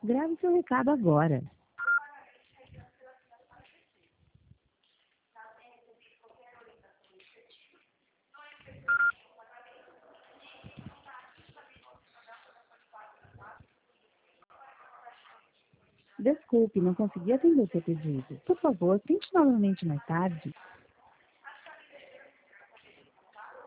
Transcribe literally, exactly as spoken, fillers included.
Grave seu recado agora. Desculpe, não consegui atender seu pedido. Por favor, tente novamente mais tarde.